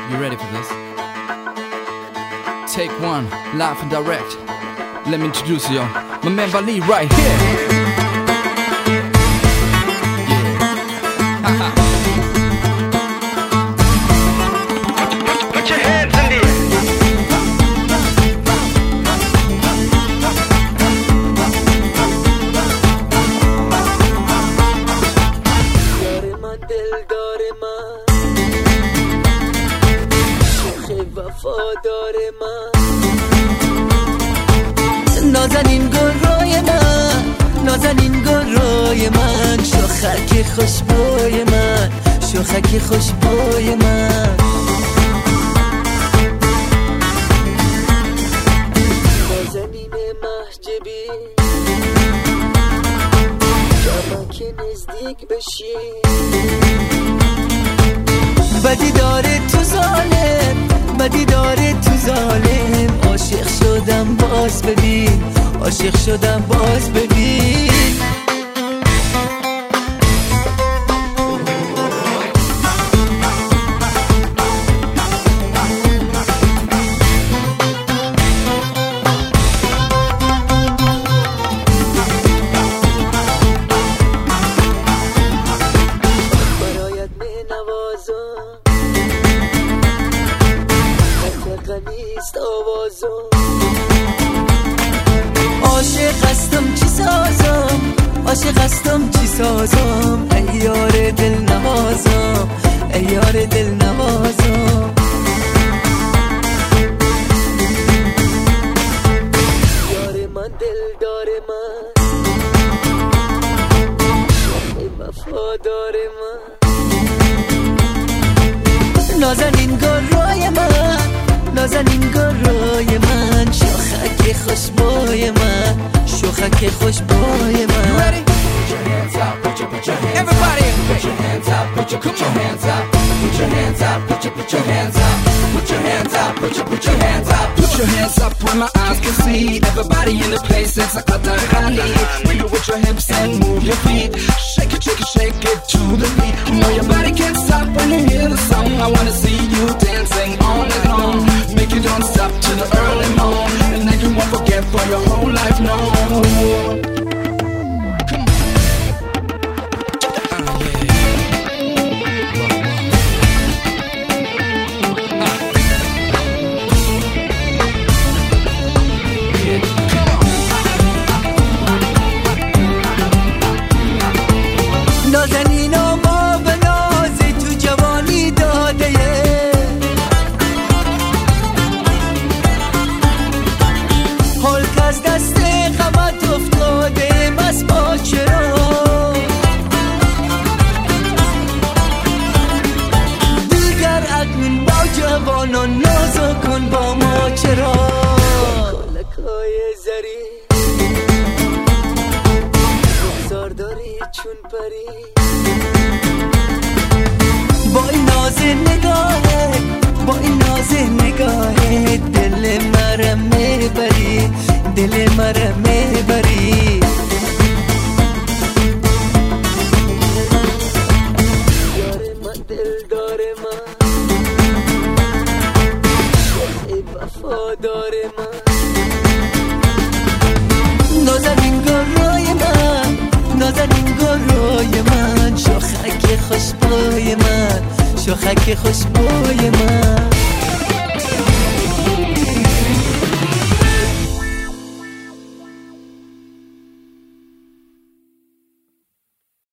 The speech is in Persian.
You ready for this? Take one, live and direct. Let me introduce y'all. My man Vali right here. وفادار من نازنین گلای من نازنین گلای من شاخک خوشبوی من شاخک خوشبوی من نازنین محجبی جامعه که نزدیک بشی بدی داره تو ظالم بدی داره تو ظالم عاشق شدم باز ببین عاشق شدم باز ببین برایت می نوازم نیست آوازم عاشق هستم چی سازم عاشق هستم چی سازم ای یار دل نوازم ای یار دل نوازم یار من دلدار من ای وفادار من نازنین گلای من نازنین گلای من شاخک خوشبوی من شاخک خوشبوی من Everybody put your hands up put your hands up put your hands up put your hands up put your hands up put your hands up put your hands up where my eyes can see everybody in the place it's a Qatarani wiggle with your hips and move your feet shake it shake it shake it to the beat you know your body can't stop when you hear the song I wanna see you dancing all night long make you don't stop till the early morn and then you won't forget for your whole life no نازنین ما به نازی تو جوانی داده حال که از دست غمت افتاده بس با چرا دیگر اکنون با جوانان نازو کن با ما چرا کلکای زری بگذار داری چون پری با این ناز نگاهت با این ناز نگاهت دل مرم میبری دل مرم میبری یار من دلدار من ای وفادار من نازنین گلای من نازنین گلای من شاخک خوشبوی من شاخک خوشبوی من